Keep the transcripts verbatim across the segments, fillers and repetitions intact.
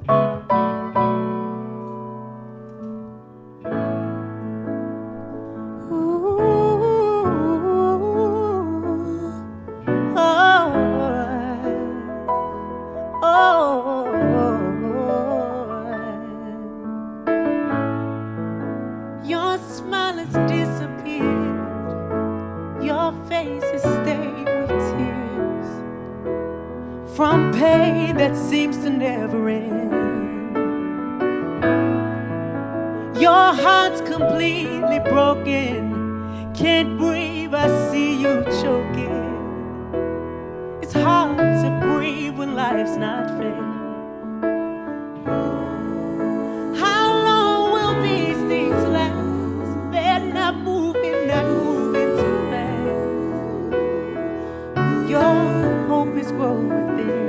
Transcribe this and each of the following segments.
Your smile has disappeared. Your face is stained with tears from pain that seems to never end. Your heart's completely broken. Can't breathe, I see you choking. It's hard to breathe when life's not fair. How long will these things last? They're not moving, not moving too fast. Your hope is growing thin.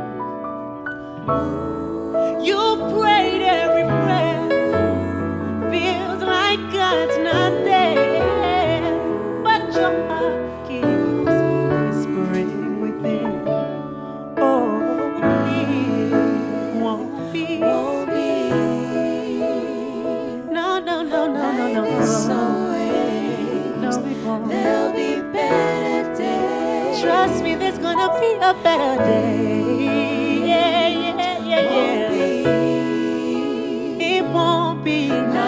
You prayed every prayer. Feels like God's not there, but your heart keeps whispering within. Oh, it won't be. Won't be. No, no, no, no, no, no, no. No, it won't. There'll be better days. Trust me, there's gonna be a better day. Yeah, yeah, yeah, yeah. It won't be. No.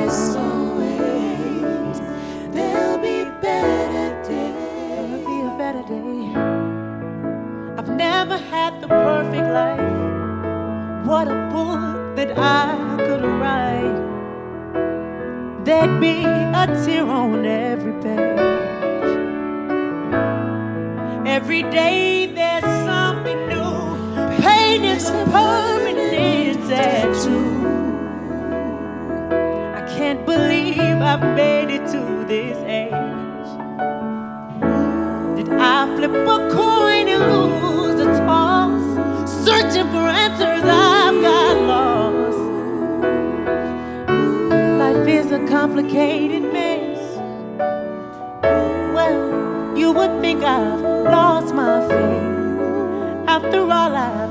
There'll be better days. There'll be a better day. I've never had the perfect life. What a book that I could write. There'd be a tear on every page. Every day there's something new. Pain is a permanent tattoo. I can't believe I've made it to this age. Did I flip a coin and lose the toss? Searching for answers, I've got lost. Life is a complicated mess. Well, you would think I've lost my faith after all I've